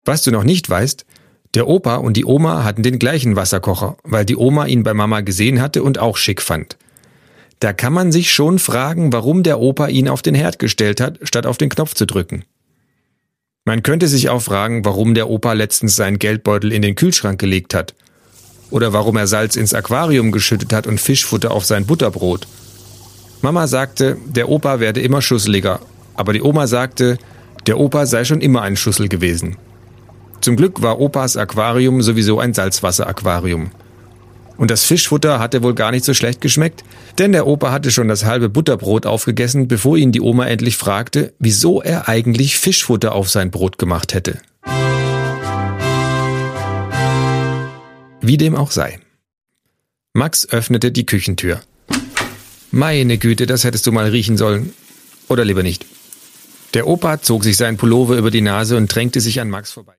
Was du noch nicht weißt, der Opa und die Oma hatten den gleichen Wasserkocher, weil die Oma ihn bei Mama gesehen hatte und auch schick fand. Da kann man sich schon fragen, warum der Opa ihn auf den Herd gestellt hat, statt auf den Knopf zu drücken. Man könnte sich auch fragen, warum der Opa letztens seinen Geldbeutel in den Kühlschrank gelegt hat. Oder warum er Salz ins Aquarium geschüttet hat und Fischfutter auf sein Butterbrot. Mama sagte, der Opa werde immer schusseliger, aber die Oma sagte, der Opa sei schon immer ein Schussel gewesen. Zum Glück war Opas Aquarium sowieso ein Salzwasseraquarium. Und das Fischfutter hatte wohl gar nicht so schlecht geschmeckt, denn der Opa hatte schon das halbe Butterbrot aufgegessen, bevor ihn die Oma endlich fragte, wieso er eigentlich Fischfutter auf sein Brot gemacht hätte. Wie dem auch sei. Max öffnete die Küchentür. Meine Güte, das hättest du mal riechen sollen. Oder lieber nicht. Der Opa zog sich seinen Pullover über die Nase und drängte sich an Max vorbei.